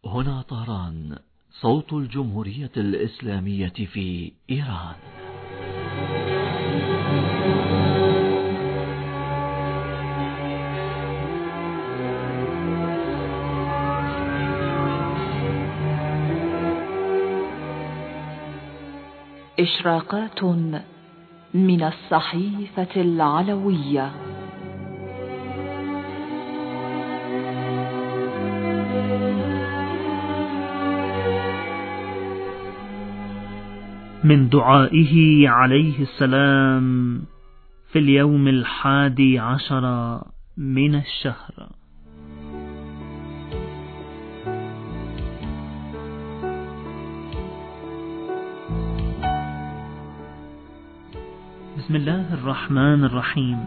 هنا طهران، صوت الجمهورية الإسلامية في إيران. إشراقات من الصحيفة العلوية. من دعائه عليه السلام في اليوم 11 من الشهر. بسم الله الرحمن الرحيم.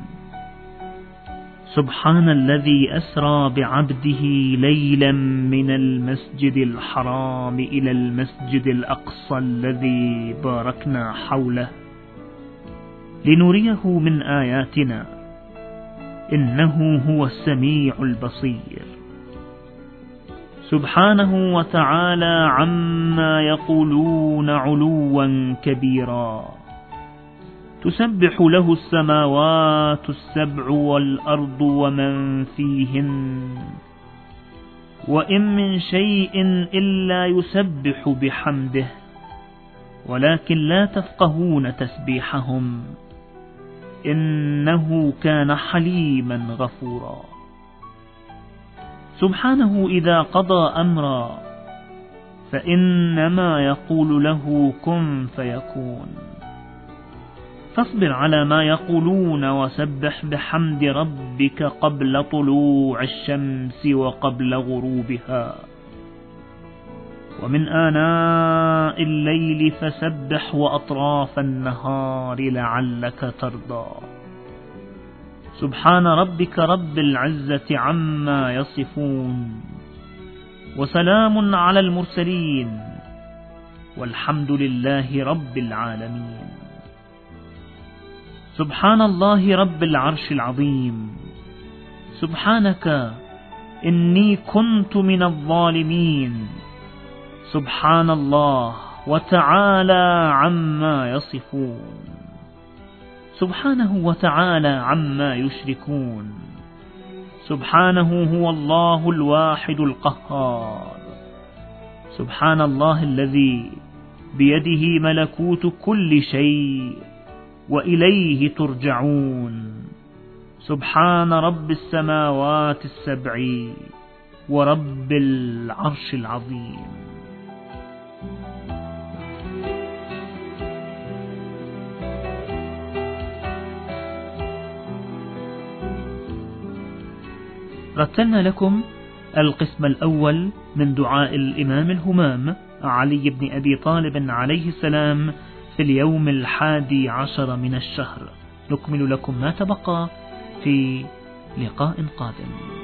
سبحان الذي أسرى بعبده ليلا من المسجد الحرام إلى المسجد الأقصى الذي باركنا حوله لنريه من آياتنا إنه هو السميع البصير. سبحانه وتعالى عما يقولون علوا كبيرا. تسبح له السماوات السبع والأرض ومن فيهن وإن من شيء إلا يسبح بحمده ولكن لا تفقهون تسبيحهم إنه كان حليما غفورا. سبحانه إذا قضى أمرا فإنما يقول له كن فيكون. فاصبر على ما يقولون وسبح بحمد ربك قبل طلوع الشمس وقبل غروبها ومن آناء الليل فسبح وأطراف النهار لعلك ترضى. سبحان ربك رب العزة عما يصفون وسلام على المرسلين والحمد لله رب العالمين. سبحان الله رب العرش العظيم. سبحانك إني كنت من الظالمين. سبحان الله وتعالى عما يصفون. سبحانه وتعالى عما يشركون. سبحانه هو الله الواحد القهار. سبحان الله الذي بيده ملكوت كل شيء وإليه ترجعون. سبحان رب السماوات السبع ورب العرش العظيم. رتلنا لكم القسم الأول من دعاء الإمام الهمام علي بن أبي طالب عليه السلام في اليوم 11 من الشهر. نكمل لكم ما تبقى في لقاء قادم.